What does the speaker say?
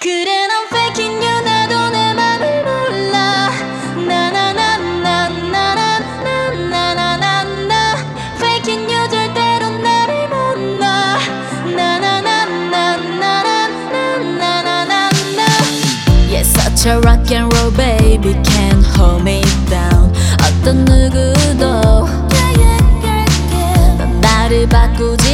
그래 난 faking you 나도 내 맘을 몰라 나나나나나나나나나나 faking you 절대로 나를 못 놔 나나나나나나나나나나 Yeah such a rock and roll baby can't hold me down 어떤 누구도 넌 나를 바꾸지